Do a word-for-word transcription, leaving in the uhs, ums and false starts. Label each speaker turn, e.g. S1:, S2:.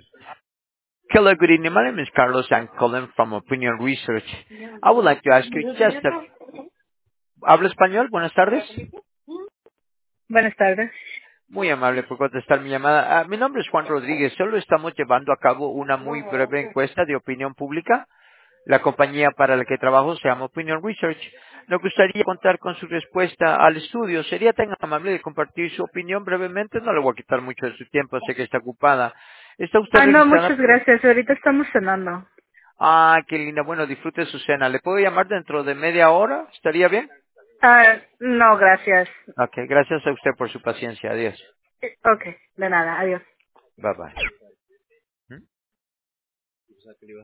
S1: Hello, good evening. My name is Carlos. I'm calling from Opinion Research. I would like to ask you just a... ¿Habla español? Buenas tardes.
S2: Buenas tardes.
S1: Muy amable por contestar mi llamada. Ah, mi nombre es Juan Rodríguez. Solo estamos llevando a cabo una muy breve encuesta de opinión pública. La compañía para la que trabajo se llama Opinion Research. Nos gustaría contar con su respuesta al estudio. ¿Sería tan amable de compartir su opinión brevemente? No le voy a quitar mucho de su tiempo, sé que está ocupada. ¿Está usted
S2: Ah, no,
S1: registrada?
S2: muchas gracias. Ahorita estamos cenando.
S1: Ah, qué linda. Bueno, disfrute su cena. ¿Le puedo llamar dentro de media hora? ¿Estaría bien?
S2: Ah, no, gracias.
S1: Ok, gracias a usted por su paciencia. Adiós.
S2: Eh, Ok, de nada. Adiós.
S1: Bye bye. ¿Mm?